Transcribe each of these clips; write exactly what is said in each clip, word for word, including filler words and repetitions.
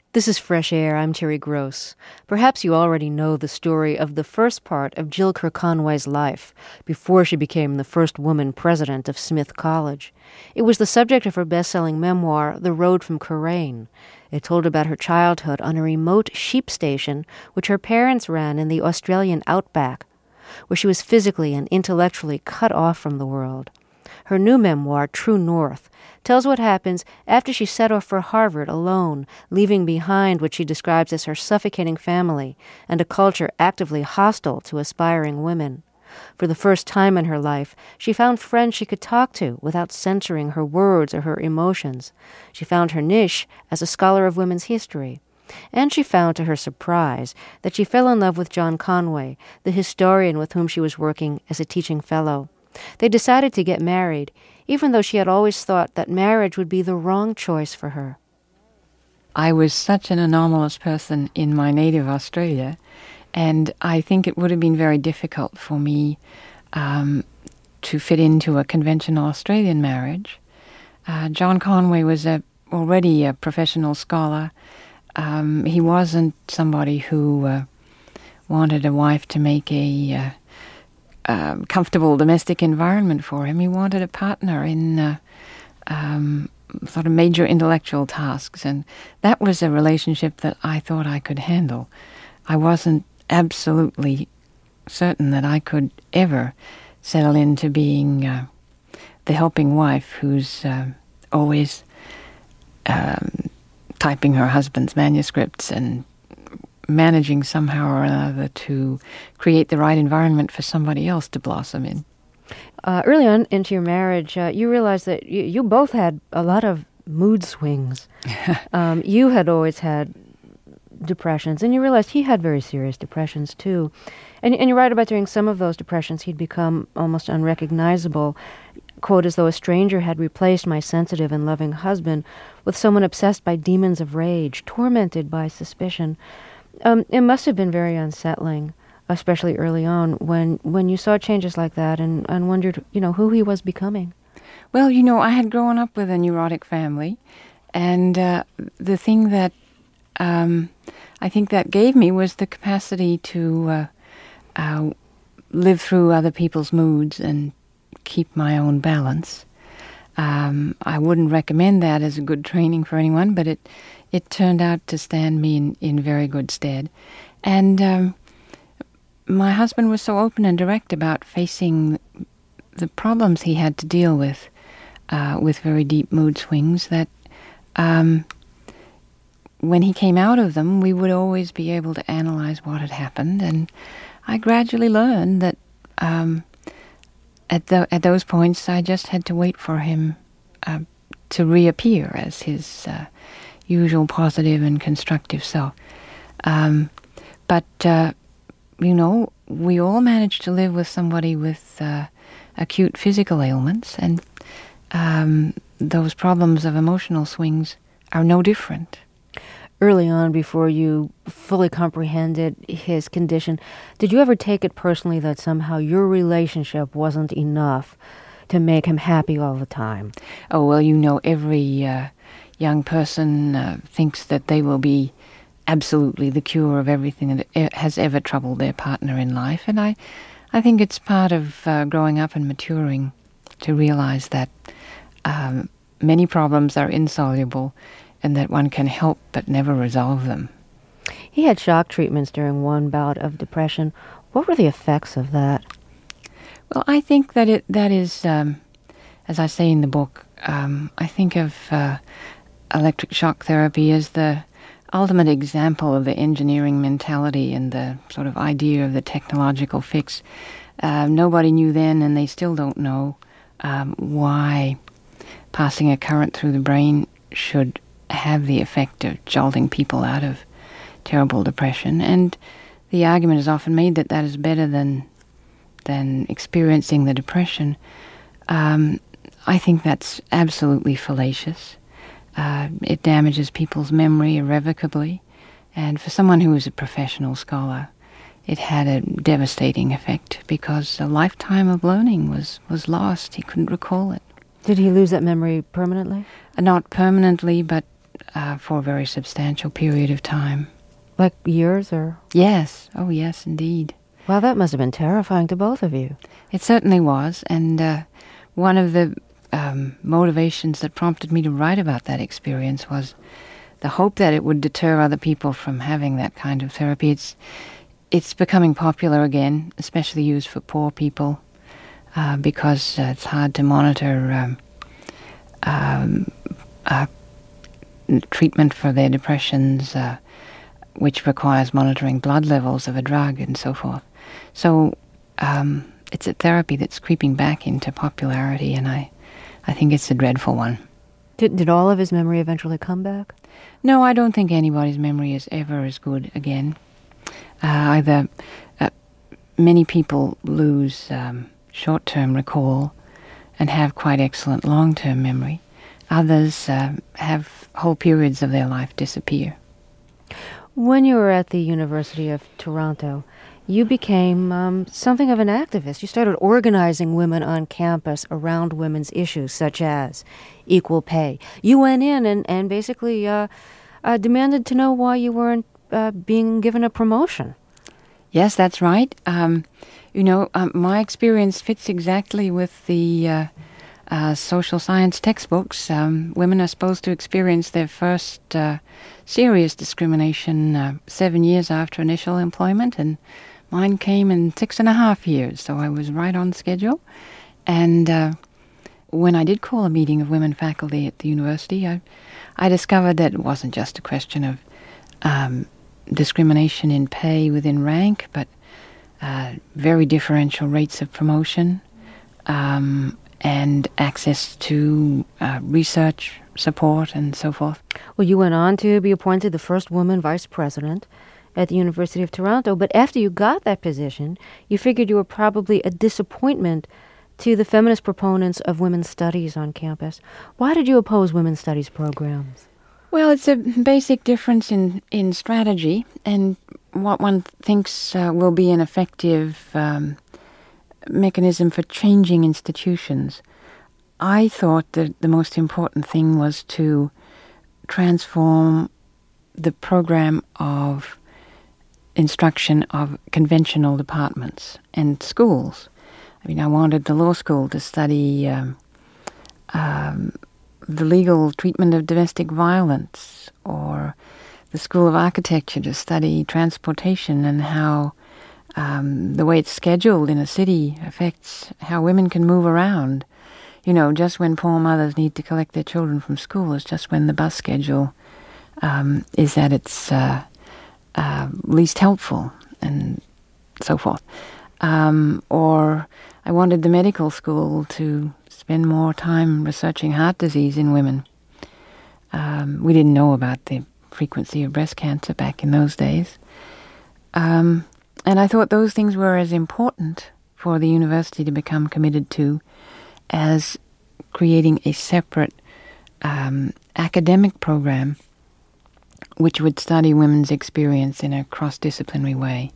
This is Fresh Air. I'm Terry Gross. Perhaps you already know the story of the first part of Jill Kerr Conway's life before she became the first woman president of Smith College. It was the subject of her best-selling memoir, The Road from Karain. It told about her childhood on a remote sheep station which her parents ran in the Australian outback, where she was physically and intellectually cut off from the world. Her new memoir, True North, tells what happens after she set off for Harvard alone, leaving behind what she describes as her suffocating family and a culture actively hostile to aspiring women. For the first time in her life, she found friends she could talk to without censoring her words or her emotions. She found her niche as a scholar of women's history. And she found, to her surprise, that she fell in love with John Conway, the historian with whom she was working as a teaching fellow. They decided to get married, even though she had always thought that marriage would be the wrong choice for her. I was such an anomalous person in my native Australia, and I think it would have been very difficult for me um, to fit into a conventional Australian marriage. Uh, John Conway was a, already a professional scholar. Um, he wasn't somebody who uh, wanted a wife to make a uh, uh, comfortable domestic environment for him. He wanted a partner in uh, um, sort of major intellectual tasks, and that was a relationship that I thought I could handle. I wasn't absolutely certain that I could ever settle into being uh, the helping wife who's uh, always um, typing her husband's manuscripts and managing somehow or another to create the right environment for somebody else to blossom in. Uh, early on into your marriage, uh, you realized that you, you both had a lot of mood swings. um, you had always had depressions, and you realized he had very serious depressions too. And, and you write about during some of those depressions, he'd become almost unrecognizable, quote, as though a stranger had replaced my sensitive and loving husband with someone obsessed by demons of rage, tormented by suspicion. Um, it must have been very unsettling, especially early on, when, when you saw changes like that and, and wondered, you know, who he was becoming. Well, you know, I had grown up with a neurotic family, and uh, the thing that um, I think that gave me was the capacity to uh, uh, live through other people's moods and keep my own balance. Um, I wouldn't recommend that as a good training for anyone, but it it turned out to stand me in, in very good stead. And um, my husband was so open and direct about facing the problems he had to deal with, uh, with very deep mood swings, that um, when he came out of them, we would always be able to analyze what had happened. And I gradually learned that um, at, the, at those points, I just had to wait for him uh, to reappear as his uh, usual positive and constructive self. Um, but, uh, you know, we all managed to live with somebody with uh, acute physical ailments, and um, those problems of emotional swings are no different. Early on, before you fully comprehended his condition, did you ever take it personally that somehow your relationship wasn't enough to make him happy all the time? Oh, well, you know, every uh, young person uh, thinks that they will be absolutely the cure of everything that e- has ever troubled their partner in life. And I, I think it's part of uh, growing up and maturing to realize that um, many problems are insoluble and that one can help but never resolve them. He had shock treatments during one bout of depression. What were the effects of that? Well, I think that it that is, um, as I say in the book, um, I think of uh, electric shock therapy as the ultimate example of the engineering mentality and the sort of idea of the technological fix. Uh, nobody knew then, and they still don't know, um, why passing a current through the brain should have the effect of jolting people out of terrible depression. And the argument is often made that that is better than than experiencing the depression. Um, I think that's absolutely fallacious. Uh, it damages people's memory irrevocably, and for someone who was a professional scholar, it had a devastating effect because a lifetime of learning was, was lost. He couldn't recall it. Did he lose that memory permanently? Uh, not permanently, but uh, for a very substantial period of time. Like years or? Yes. Oh, yes, indeed. Well, that must have been terrifying to both of you. It certainly was. And uh, one of the um, motivations that prompted me to write about that experience was the hope that it would deter other people from having that kind of therapy. It's, it's becoming popular again, especially used for poor people, uh, because uh, it's hard to monitor um, um, uh, treatment for their depressions, uh, which requires monitoring blood levels of a drug and so forth. So um, it's a therapy that's creeping back into popularity, and I, I think it's a dreadful one. Did, did all of his memory eventually come back? No, I don't think anybody's memory is ever as good again. Uh, either uh, many people lose um, short-term recall and have quite excellent long-term memory. Others uh, have whole periods of their life disappear. When you were at the University of Toronto, you became um, something of an activist. You started organizing women on campus around women's issues, such as equal pay. You went in and, and basically uh, uh, demanded to know why you weren't uh, being given a promotion. Yes, that's right. Um, you know, um, my experience fits exactly with the uh, uh, social science textbooks. Um, women are supposed to experience their first uh, serious discrimination uh, seven years after initial employment, and mine came in six and a half years, so I was right on schedule. And uh, when I did call a meeting of women faculty at the university, I, I discovered that it wasn't just a question of um, discrimination in pay within rank, but uh, very differential rates of promotion um, and access to uh, research support and so forth. Well, you went on to be appointed the first woman vice president at the University of Toronto, but after you got that position, you figured you were probably a disappointment to the feminist proponents of women's studies on campus. Why did you oppose women's studies programs? Well, it's a basic difference in, in strategy, and what one thinks uh, will be an effective um, mechanism for changing institutions. I thought that the most important thing was to transform the program of instruction of conventional departments and schools. I mean, I wanted the law school to study um, um, the legal treatment of domestic violence, or the School of Architecture to study transportation and how um, the way it's scheduled in a city affects how women can move around. You know, just when poor mothers need to collect their children from school is just when the bus schedule um, is at its uh, uh, least helpful, and so forth. Um, or I wanted the medical school to spend more time researching heart disease in women. Um, we didn't know about the frequency of breast cancer back in those days. Um, and I thought those things were as important for the university to become committed to as creating a separate um, academic program which would study women's experience in a cross-disciplinary way.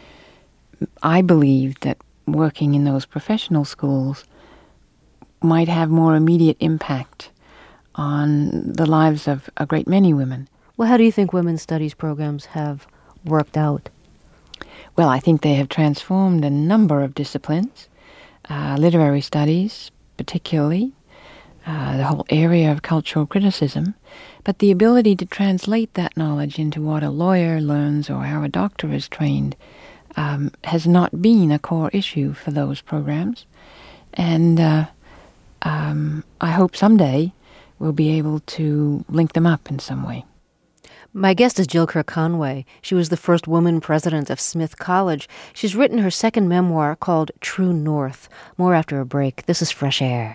I believed that working in those professional schools might have more immediate impact on the lives of a great many women. Well, how do you think women's studies programs have worked out? Well, I think they have transformed a number of disciplines, uh, literary studies particularly, uh, the whole area of cultural criticism, but the ability to translate that knowledge into what a lawyer learns or how a doctor is trained um, has not been a core issue for those programs. And uh, um, I hope someday we'll be able to link them up in some way. My guest is Jill Ker Conway. She was the first woman president of Smith College. She's written her second memoir called True North. More after a break. This is Fresh Air.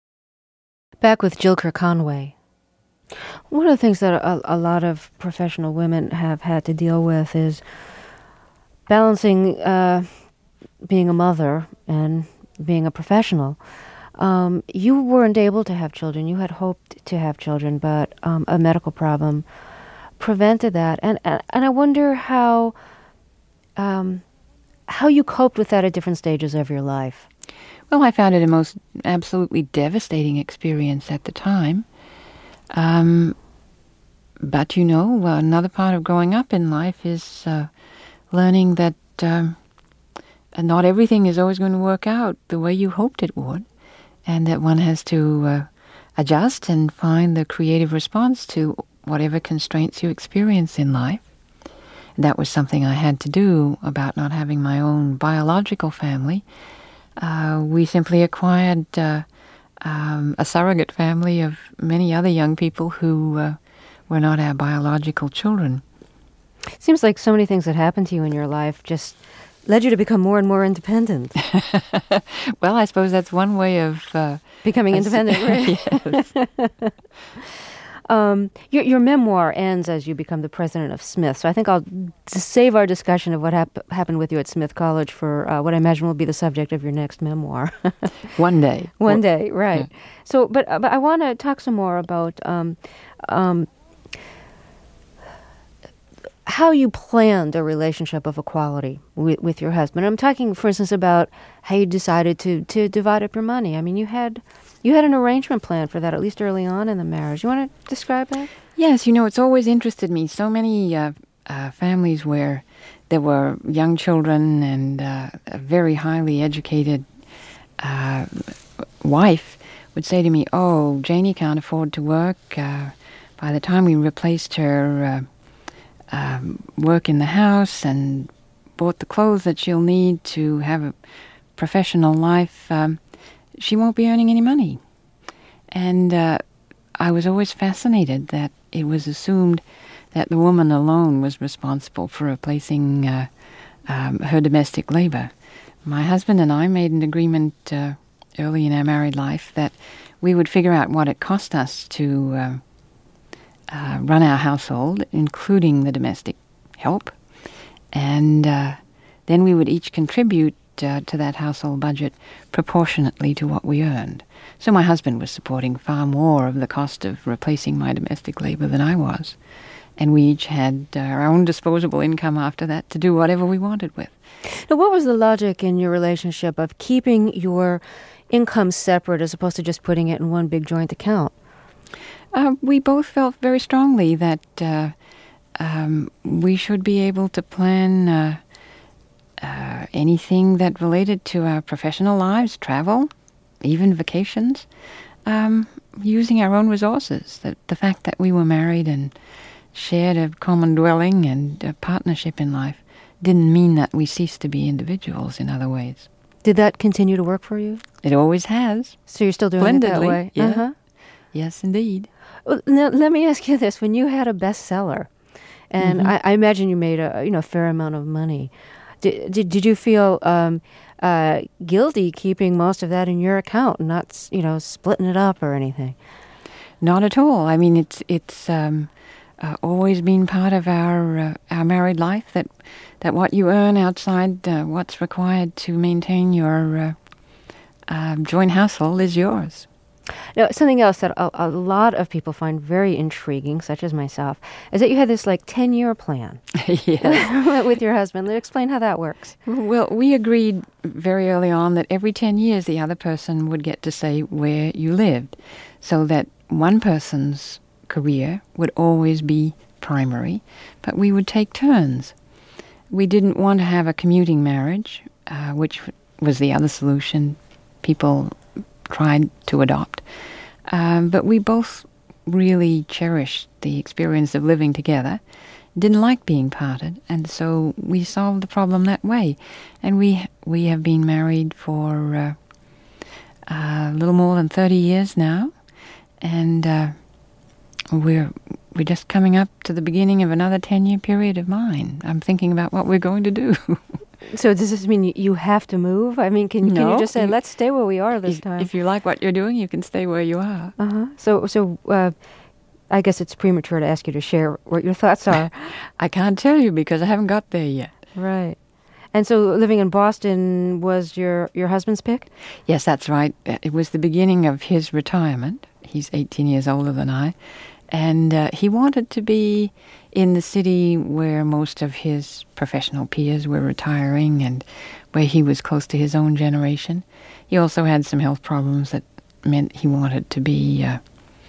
Back with Jill Ker Conway. One of the things that a, a lot of professional women have had to deal with is balancing uh, being a mother and being a professional. Um, you weren't able to have children. You had hoped to have children, but um, a medical problem prevented that. And and, and I wonder how um, how you coped with that at different stages of your life. Well, I found it a most absolutely devastating experience at the time. Um, but, you know, another part of growing up in life is uh, learning that um, not everything is always going to work out the way you hoped it would, and that one has to uh, adjust and find the creative response to whatever constraints you experience in life. And that was something I had to do about not having my own biological family. Uh, we simply acquired uh, um, a surrogate family of many other young people who uh, were not our biological children. Seems like so many things that happened to you in your life just led you to become more and more independent. Well, I suppose that's one way of... Uh, Becoming independent, right? Yes. um, your, your memoir ends as you become the president of Smith, so I think I'll just save our discussion of what hap- happened with you at Smith College for uh, what I imagine will be the subject of your next memoir. One day. One day, right. Yeah. So, but, uh, but I want to talk some more about... Um, um, how you planned a relationship of equality with, with your husband. I'm talking, for instance, about how you decided to, to divide up your money. I mean, you had you had an arrangement plan for that, at least early on in the marriage. You want to describe that? Yes, you know, it's always interested me. So many uh, uh, families where there were young children and uh, a very highly educated uh, wife would say to me, oh, Janie can't afford to work. Uh, by the time we replaced her... Uh, Um, work in the house and bought the clothes that she'll need to have a professional life, um, she won't be earning any money. And uh, I was always fascinated that it was assumed that the woman alone was responsible for replacing uh, um, her domestic labor. My husband and I made an agreement uh, early in our married life that we would figure out what it cost us to uh, Uh, run our household, including the domestic help, and uh, then we would each contribute uh, to that household budget proportionately to what we earned. So my husband was supporting far more of the cost of replacing my domestic labor than I was, and we each had uh, our own disposable income after that to do whatever we wanted with. Now, what was the logic in your relationship of keeping your income separate as opposed to just putting it in one big joint account? Uh, we both felt very strongly that uh, um, we should be able to plan uh, uh, anything that related to our professional lives, travel, even vacations, um, using our own resources. That the fact that we were married and shared a common dwelling and a partnership in life didn't mean that we ceased to be individuals in other ways. Did that continue to work for you? It always has. So you're still doing it that way? Yeah. Uh-huh. Yes, indeed. Well, now, let me ask you this. When you had a bestseller, and Mm-hmm. I, I imagine you made a you know fair amount of money, did, did, did you feel um, uh, guilty keeping most of that in your account and not you know splitting it up or anything? Not at all. I mean, it's it's um, uh, always been part of our uh, our married life that that what you earn outside uh, what's required to maintain your uh, uh, joint household is yours. Now, something else that a, a lot of people find very intriguing, such as myself, is that you had this like ten-year plan Yes. with your husband. Explain how that works. Well, we agreed very early on that every ten years the other person would get to say where you lived, so that one person's career would always be primary, but we would take turns. We didn't want to have a commuting marriage, uh, which was the other solution people tried to adopt. Um, but we both really cherished the experience of living together, didn't like being parted, and so we solved the problem that way. And we we have been married for uh, a little more than thirty years now, and uh, we're we're just coming up to the beginning of another ten-year period of mine. I'm thinking about what we're going to do. So does this mean you, you have to move? I mean, can, can No. you just say, let's stay where we are this If, time? if you like what you're doing, you can stay where you are. Uh-huh. So, so uh, I guess it's premature to ask you to share what your thoughts are. I can't tell you because I haven't got there yet. Right. And so living in Boston was your, your husband's pick? Yes, that's right. It was the beginning of his retirement. He's eighteen years older than I. And uh, he wanted to be in the city where most of his professional peers were retiring and where he was close to his own generation. He also had some health problems that meant he wanted to be uh,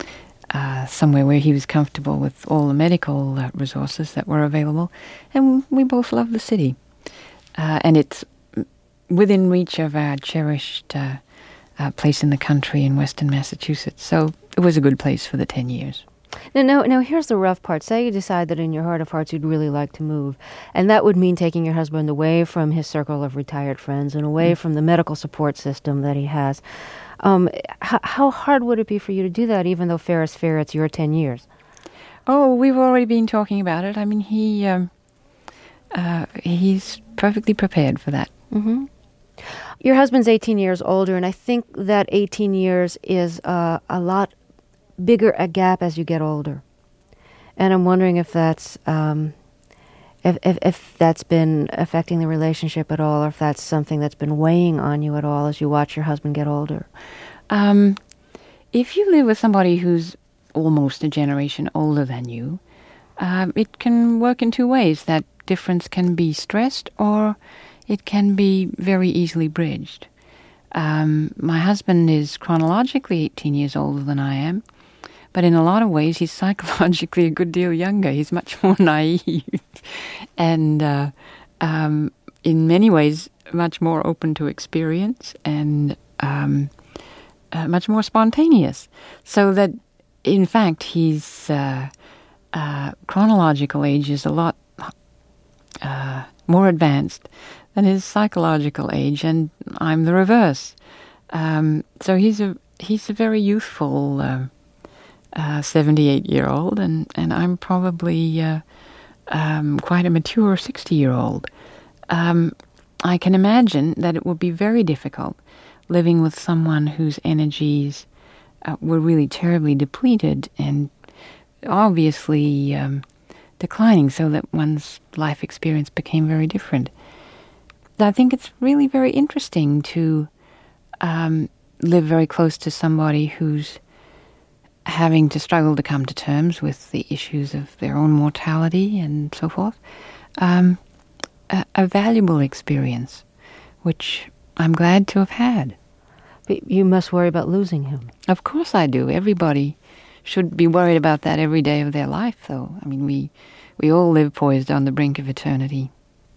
uh, somewhere where he was comfortable with all the medical uh, resources that were available. And we both love the city. Uh, and it's within reach of our cherished uh, uh, place in the country in Western Massachusetts. So it was a good place for the ten years. Now, now, now, here's the rough part. Say you decide that in your heart of hearts you'd really like to move, and that would mean taking your husband away from his circle of retired friends and away mm. from the medical support system that he has. Um, h- how hard would it be for you to do that, even though fair is fair, it's your ten years? Oh, we've already been talking about it. I mean, he um, uh, he's perfectly prepared for that. Mm-hmm. Your husband's eighteen years older, and I think that eighteen years is uh, a lot bigger a gap as you get older. And I'm wondering if that's um, if, if if that's been affecting the relationship at all, or if that's something that's been weighing on you at all as you watch your husband get older. Um, if you live with somebody who's almost a generation older than you, um, it can work in two ways. That difference can be stressed, or it can be very easily bridged. Um, my husband is chronologically eighteen years older than I am, but in a lot of ways he's psychologically a good deal younger. He's much more naive and uh, um, in many ways much more open to experience and um, uh, much more spontaneous. So that, in fact, his uh, uh, chronological age is a lot uh, more advanced than his psychological age, and I'm the reverse. Um, so he's a he's a very youthful uh, uh, seventy-eight-year-old, and, and I'm probably uh, um, quite a mature sixty-year-old. Um, I can imagine that it would be very difficult living with someone whose energies uh, were really terribly depleted and obviously um, declining, so that one's life experience became very different. I think it's really very interesting to um, live very close to somebody who's having to struggle to come to terms with the issues of their own mortality and so forth. Um, a, a valuable experience, which I'm glad to have had. But you must worry about losing him. Of course I do. Everybody should be worried about that every day of their life, though. I mean, we, we all live poised on the brink of eternity.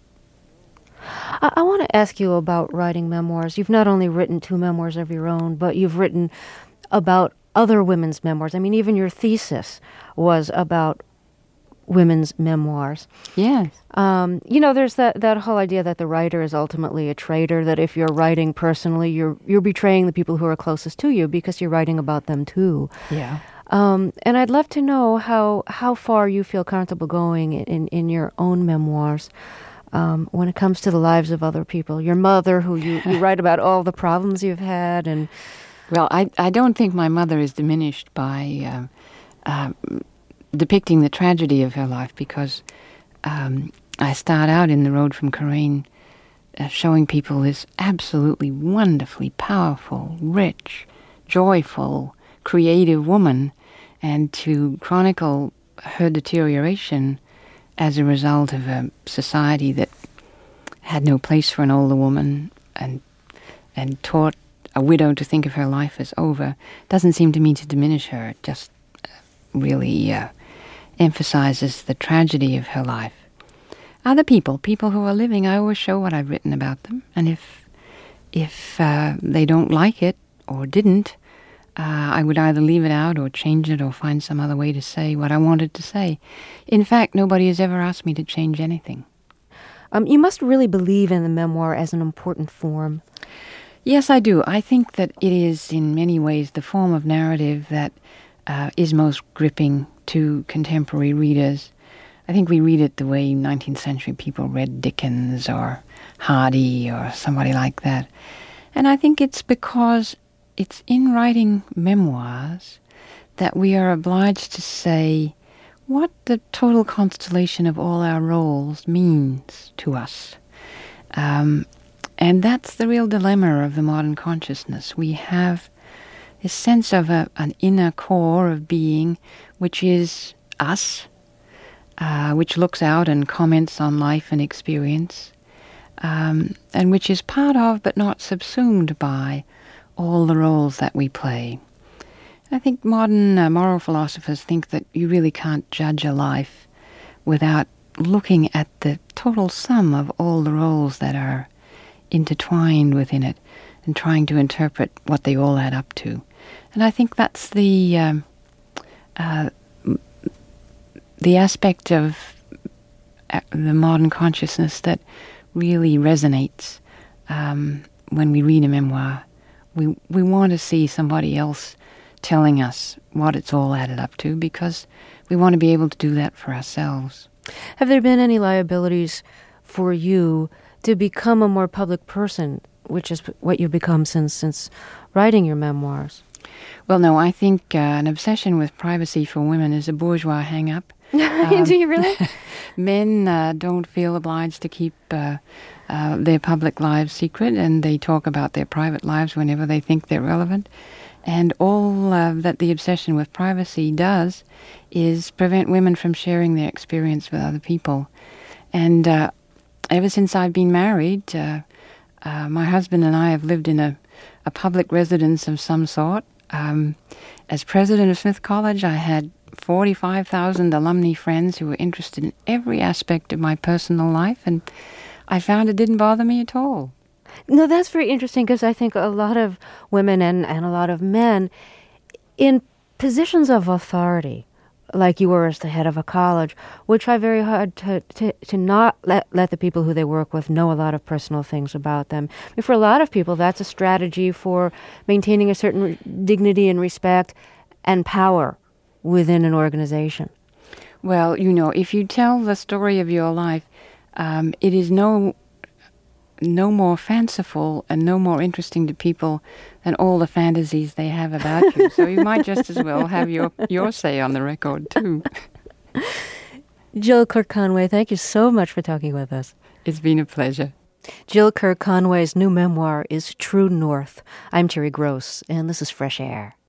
I, I want to ask you about writing memoirs. You've not only written two memoirs of your own, but you've written about other women's memoirs. I mean, even your thesis was about women's memoirs. Yes. Um, you know, there's that, that whole idea that the writer is ultimately a traitor, that if you're writing personally, you're you're betraying the people who are closest to you because you're writing about them too. Yeah. Um, and I'd love to know how, how far you feel comfortable going in, in your own memoirs. Um, when it comes to the lives of other people, your mother, who you, you write about all the problems you've had, and well, I I don't think my mother is diminished by uh, uh, depicting the tragedy of her life, because um, I start out in The Road from Karain uh, showing people this absolutely wonderfully powerful, rich, joyful, creative woman, and to chronicle her deterioration as a result of a society that had no place for an older woman and and taught a widow to think of her life as over, doesn't seem to me to diminish her. It just really uh, emphasizes the tragedy of her life. Other people, people who are living, I always show what I've written about them. And if if uh, they don't like it or didn't, Uh, I would either leave it out or change it or find some other way to say what I wanted to say. In fact, nobody has ever asked me to change anything. Um, you must really believe in the memoir as an important form. Yes, I do. I think that it is, in many ways, the form of narrative that uh, is most gripping to contemporary readers. I think we read it the way nineteenth century people read Dickens or Hardy or somebody like that. And I think it's because it's in writing memoirs that we are obliged to say what the total constellation of all our roles means to us. Um, and that's the real dilemma of the modern consciousness. We have this sense of a, an inner core of being, which is us, uh, which looks out and comments on life and experience, um, and which is part of but not subsumed by all the roles that we play. I think modern uh, moral philosophers think that you really can't judge a life without looking at the total sum of all the roles that are intertwined within it and trying to interpret what they all add up to. And I think that's the um, uh, the aspect of uh, the modern consciousness that really resonates um, when we read a memoir. We we want to see somebody else telling us what it's all added up to, because we want to be able to do that for ourselves. Have there been any liabilities for you to become a more public person, which is what you've become since since writing your memoirs? Well, no, I think uh, an obsession with privacy for women is a bourgeois hang-up. Um, Do you really? Men uh, don't feel obliged to keep uh, uh, their public lives secret, and they talk about their private lives whenever they think they're relevant. And all uh, that the obsession with privacy does is prevent women from sharing their experience with other people. And uh, ever since I've been married, uh, uh, my husband and I have lived in a, a public residence of some sort. Um, as president of Smith College, I had forty-five thousand alumni friends who were interested in every aspect of my personal life, and I found it didn't bother me at all. No, that's very interesting, because I think a lot of women and, and a lot of men in positions of authority, like you were as the head of a college, would try very hard to, to, to not let, let the people who they work with know a lot of personal things about them. I mean, for a lot of people, that's a strategy for maintaining a certain dignity and respect and power within an organization. Well, you know, if you tell the story of your life, um, it is no no more fanciful and no more interesting to people than all the fantasies they have about you. So you might just as well have your, your say on the record, too. Jill Kirk Conway, thank you so much for talking with us. It's been a pleasure. Jill Kirk Conway's new memoir is True North. I'm Terry Gross, and this is Fresh Air.